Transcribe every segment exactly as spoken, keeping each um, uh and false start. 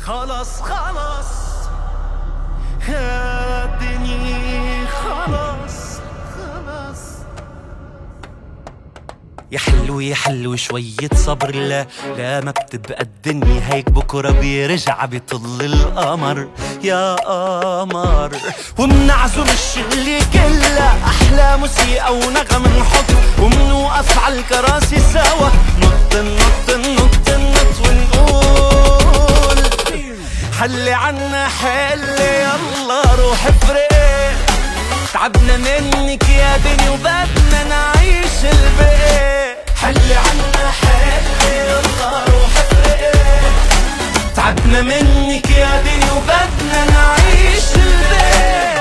خلاص خلاص يا دنيا خلاص خلاص. يا حلو يا حلو شوية صبر، لا لا ما بتبقى الدنيا هيك، بكرة بيرجع بيطل القمر يا قمر. ومنعزم الشلة كلها أحلى موسيقى ونغم نحط، ومنوقف عالكراسي سوا نط نط نط نط ونقول حلي عنا حلي يلا روح افرق. تعبنا منك يا دنيا وبدنا نعيش الباقي. حلي عنا حلي يلا روح افرق. تعبنا منك يا دنيا وبدنا نعيش الباقي.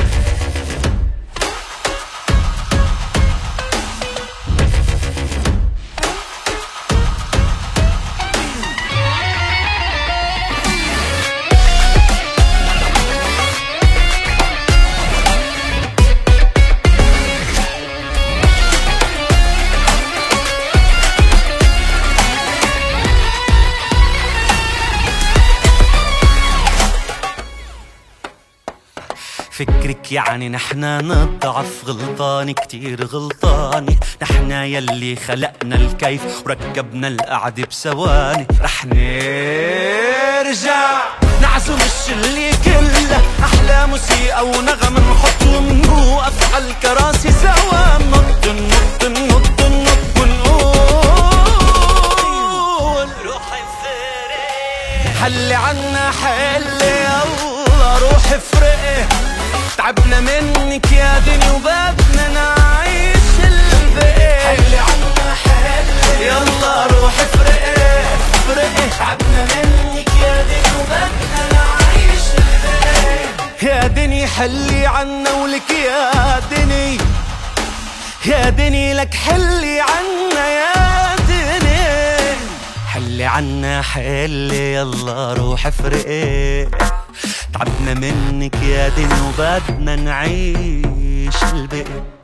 فكرك يعني نحنا نضعف، غلطاني كتير غلطاني، نحنا يلي خلقنا الكيف وركبنا القعدة بثواني. رح نرجع نعزم الشلة كلها أحلى موسيقى ونغم نحط، ونوقف عالكراسي سوا نط نط نط نط ونقول روح افرقي. حلي عنا حلي يلا روح افرقي. تعبنا منك يا دنيا وبدنا نعيش الباقي. حلي عنا حلي يلا روح افرقي افرقي. تعبنا منك يا دنيا وبدنا نعيش الباقي. يا دنيا حلي عنا ولك يا دنيا، يا دنيا لك حلي عنا يا دنيا. حلي عنا حلي يلا روح افرقي. تعبنا منك يا دنيا وبدنا نعيش الباقي.